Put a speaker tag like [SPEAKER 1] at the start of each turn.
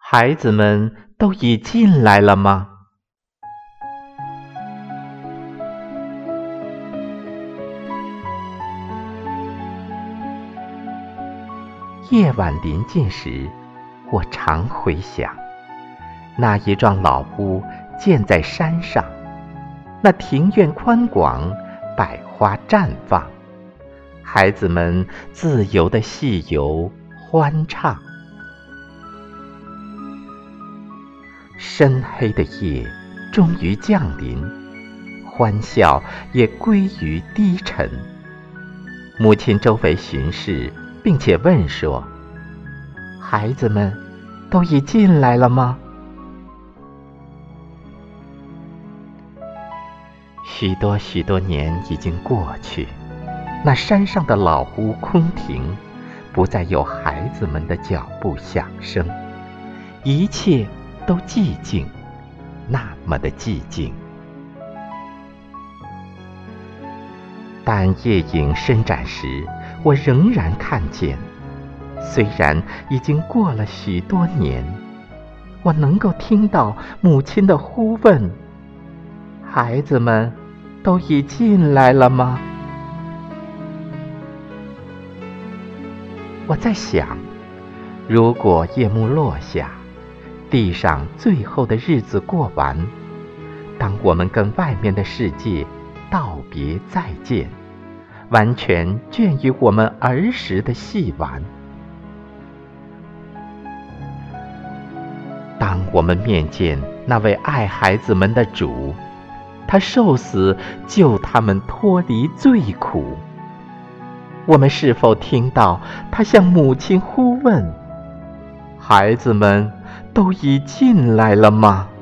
[SPEAKER 1] 孩子们都已进来了吗？夜晚临近时，我常回想，那一幢老屋建在山上，那庭院宽广，百花绽放，孩子们自由地戏游欢唱。深黑的夜终于降临，欢笑也归于低沉。母亲周围巡视，并且问说：孩子们都已进来了吗？许多许多年已经过去，那山上的老屋空庭，不再有孩子们的脚步响声，一切都寂静，那么的寂静。但夜影伸展时，我仍然看见，虽然已经过了许多年，我能够听到母亲的呼问：孩子们都已进来了吗？我在想，如果夜幕落下，地上最后的日子过完，当我们跟外面的世界道别再见，完全倦于我们儿时的戏玩，当我们面见那位爱孩子们的主，他受死救他们脱离罪苦，我们是否听到他向母亲呼问：孩子们都已进来了吗？